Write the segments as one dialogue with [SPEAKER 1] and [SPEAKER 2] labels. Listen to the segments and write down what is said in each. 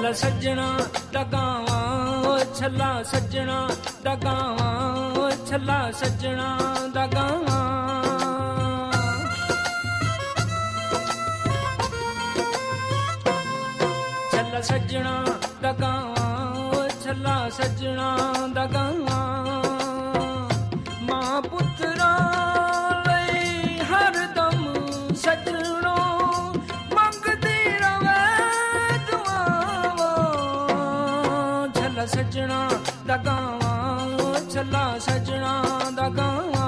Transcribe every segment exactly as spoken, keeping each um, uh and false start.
[SPEAKER 1] ਛੱਲਾ ਸੱਜਣਾ ਦਾ ਗਾਵਾਂ, ਛੱਲਾ ਸੱਜਣਾ ਦਾ ਗਾਵਾਂ, ਛੱਲਾ ਸੱਜਣਾ ਦਾ ਗਾਵਾਂ। ਛੱਲਾ ਸੱਜਣਾ ਦਾ ਗਾਵਾਂ, ਛੱਲਾ ਸੱਜਣਾ ਦਾ ਗਾਵਾਂ। ਮਾਂ ਪੁੱਤਰਾਂ ਲਈ ਹਰਦਮ ਸੱਜਣੋ ਮੰਗਦੀ ਰਵੇ ਦੁਆਵਾਂ। ਛੱਲਾ ਸੱਜਣਾ ਦਾ ਗਾਵਾਂ, ਛੱਲਾ ਸੱਜਣਾ ਦਾ ਗਾਵਾਂ।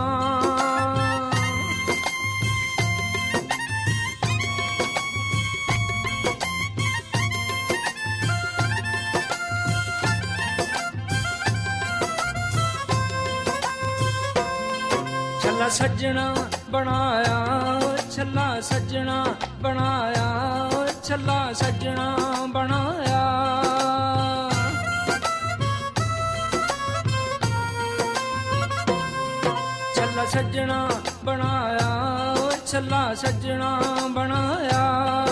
[SPEAKER 1] ਛੱਲਾ ਸੱਜਣਾ ਬਣਾਇਆ, ਛੱਲਾ ਸੱਜਣਾ ਬਣਾਇਆ, ਛੱਲਾ ਸੱਜਣਾ ਬਣਾਇਆ। ਛੱਲਾ ਸੱਜਣਾ ਬਣਾਇਆ, ਛੱਲਾ ਸੱਜਣਾ ਬਣਾਇਆ।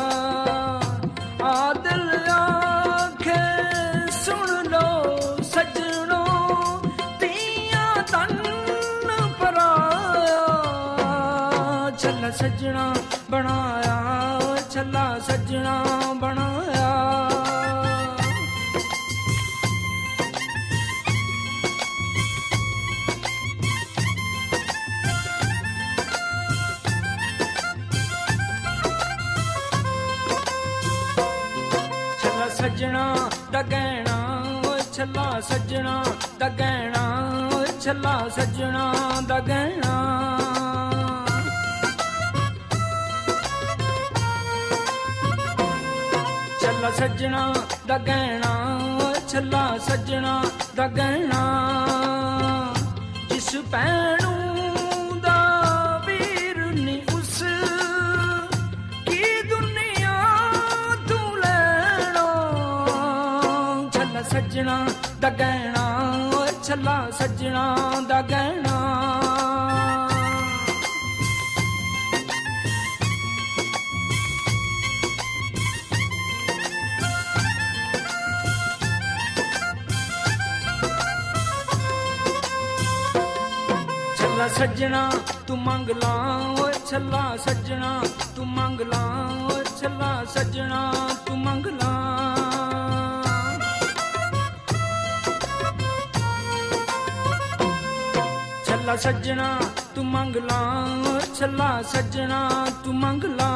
[SPEAKER 1] ਆ ਦਿਲ ਆਖੇ ਸੁਣ ਲੋ ਸੱਜਣੋ ਤੀਆਂ ਤਨ ਪਰਾਇਆ। ਛੱਲਾ ਸੱਜਣਾ ਬਣਾਇਆ, ਛੱਲਾ ਸੱਜਣਾ ਬਣਾਇਆ। ਛੱਲਾ ਸੱਜਣਾ ਦਾ ਗਹਿਣਾ, ਛੱਲਾ ਸੱਜਣਾ ਦਾ ਗਹਿਣਾ, ਛੱਲਾ ਸੱਜਣਾ ਦਾ ਗਹਿਣਾ। ਛੱਲਾ ਸੱਜਣਾ ਦਾ ਗਹਿਣਾ, ਛੱਲਾ ਸੱਜਣਾ ਦਾ ਗਹਿਣਾ। ਜਿਸ ਭੈਣੂ ਦਾ ਵੀਰ ਨੀ ਉਸ ਕੀ ਦੁਨੀਆ ਤੂੰ ਲੈਣਾ। ਛੱਲਾ ਸੱਜਣਾ ਦਾ ਗਹਿਣਾ, ਛੱਲਾ ਸੱਜਣਾ ਦਾ ਗਹਿਣਾ। ਛੱਲਾ ਸੱਜਣਾ ਤੂੰ ਮੰਗ ਲਾ, ਓਏ ਛੱਲਾ ਸੱਜਣਾ ਤੂੰ ਮੰਗ ਲਾ, ਓਏ ਛੱਲਾ ਸੱਜਣਾ ਤੂੰ ਮੰਗ ਲਾ। ਛੱਲਾ ਸੱਜਣਾ ਤੂੰ ਮੰਗ ਲਾ, ਓਏ ਛੱਲਾ ਸੱਜਣਾ ਤੂੰ ਮੰਗ ਲਾ।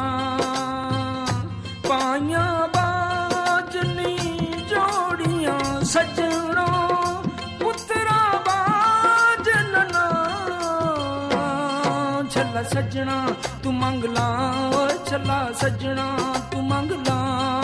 [SPEAKER 1] ਪਾਈਆਂ ਬਾਜਨੀ ਜੋੜੀਆਂ ਸੱਜਣੋ ਪੁੱਤਰਾ ਬਾਜਨਨਾ। ਛੱਲਾ ਸੱਜਣਾ ਤੂੰ ਮੰਗ ਲਾ, ਓਏ ਛੱਲਾ ਸੱਜਣਾ ਤੂੰ ਮੰਗ ਲਾ।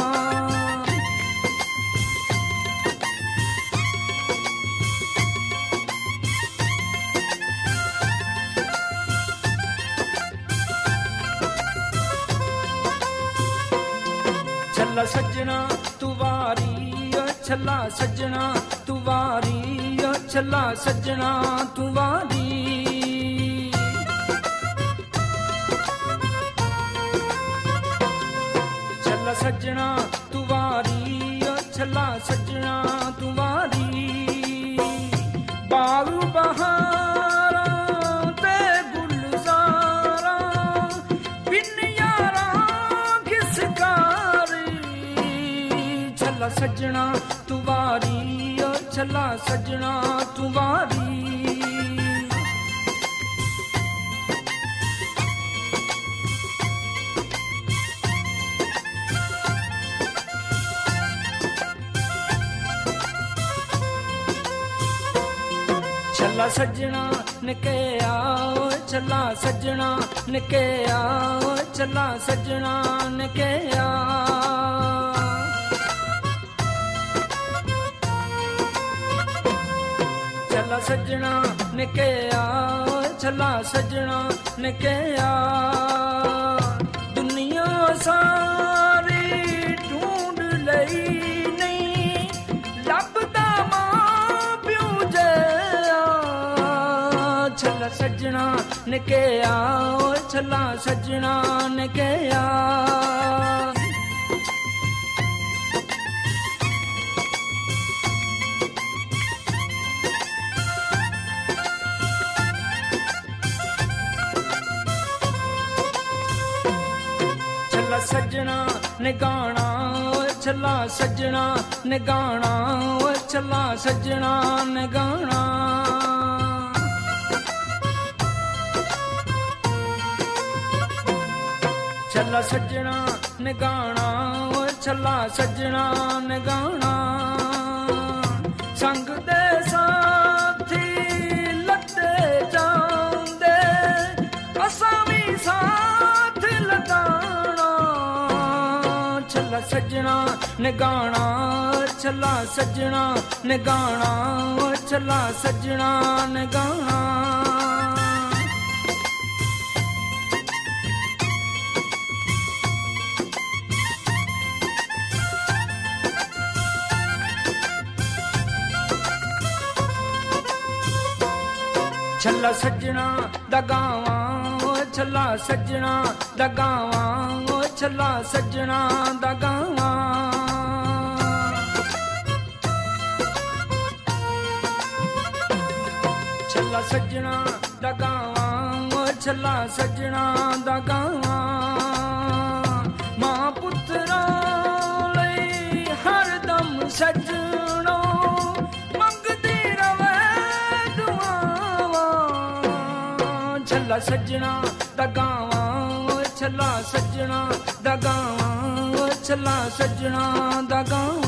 [SPEAKER 1] ਛੱਲਾ ਸੱਜਣਾ ਤੂੰ ਵਾਰੀ, ਓ ਛੱਲਾ ਸੱਜਣਾ ਤੂੰ ਵਾਰੀ, ਓ ਛੱਲਾ ਸੱਜਣਾ ਤੂੰ ਵਾਰੀ। ਛੱਲਾ ਸੱਜਣਾ ਤੂੰ ਵਾਰੀ, ਓ ਛੱਲਾ ਸੱਜਣਾ ਤੂੰ ਵਾਰੀ। ਬਾਗ ਬਹਾਰਾਂ ਤੇ ਗੁਲਜ਼ਾਰਾਂ ਬਿਨ ਯਾਰਾਂ ਕਿਸ ਕਾਰੀ। ਛੱਲਾ ਸੱਜਣਾ ਤੂੰ ਵਾਰੀ, ਓ ਛੱਲਾ ਸੱਜਣਾ ਤੂੰ ਵਾਰੀ। ਛੱਲਾ ਸੱਜਣਾ ਨਿਕਿਆ, ਓ ਛੱਲਾ ਸੱਜਣਾ ਨਿਕਿਆ, ਓ ਛੱਲਾ ਸੱਜਣਾ ਨਿਕਿਆ। ਛੱਲਾ ਸੱਜਣਾ ਨਿਕਿਆ, ਓ ਛੱਲਾ ਸੱਜਣਾ ਨਿਕਿਆ। ਦੁਨੀਆ ਸਾਰੀ ਢੂੰਡ ਲਈ ਨਹੀਂ ਲੱਭਦਾ ਮਾਂ ਪਿਓ ਜਿਹਾ। ਛੱਲਾ ਸੱਜਣਾ ਨਿਕਿਆ, ਓ ਛੱਲਾ ਸੱਜਣਾ ਨਿਕਿਆ। ਸੱਜਣਾ ਨਿਗਾਣਾ ਓਏ ਛੱਲਾ ਸੱਜਣਾ ਨਿਗਾਣਾ ਓਏ ਛੱਲਾ ਸੱਜਣਾ ਨਿਗਾਣਾ ਛੱਲਾ ਸੱਜਣਾ ਨਿਗਾਣਾ ਓਏ ਛੱਲਾ ਸੱਜਣਾ ਨਿਗਾਣਾ ਸੰਗ ਦੇ ਸਾਥੀ ਲੱਤੇ ਜਾਂਦੇ ਅਸਾਂ ਵੀ ਸਾਥ ਲਗਾਣਾ ਛੱਲਾ ਸੱਜਣਾ ਨਿਗਾਣਾ ਛੱਲਾ ਸੱਜਣਾ ਨਿਗਾਣਾ ਓਏ ਛੱਲਾ ਸੱਜਣਾ ਨਿਗਾਣਾ ਛੱਲਾ ਸੱਜਣਾ ਦਾ ਗਾਵਾਂ ਓਏ ਛੱਲਾ ਸੱਜਣਾ ਦਾ ਗਾਵਾਂ ਓਏ ਛੱਲਾ ਸੱਜਣਾ ਦਾ ਗਾਵਾਂ ਛੱਲਾ ਸੱਜਣਾ ਦਾ ਗਾਵਾਂ ਓਏ ਛੱਲਾ ਸੱਜਣਾ ਦਾ ਗਾਵਾਂ ਮਾਂ ਪੁੱਤਰਾਂ ਲਈ ਹਰਦਮ ਸੱਜਣੋ ਛੱਲਾ ਸੱਜਣਾ ਦਾ ਗਾਵਾਂ ਓਏ ਛੱਲਾ ਸੱਜਣਾ ਦਾ ਗਾਵਾਂ ਓਏ ਛੱਲਾ ਸੱਜਣਾ ਦਾ ਗਾਵਾਂ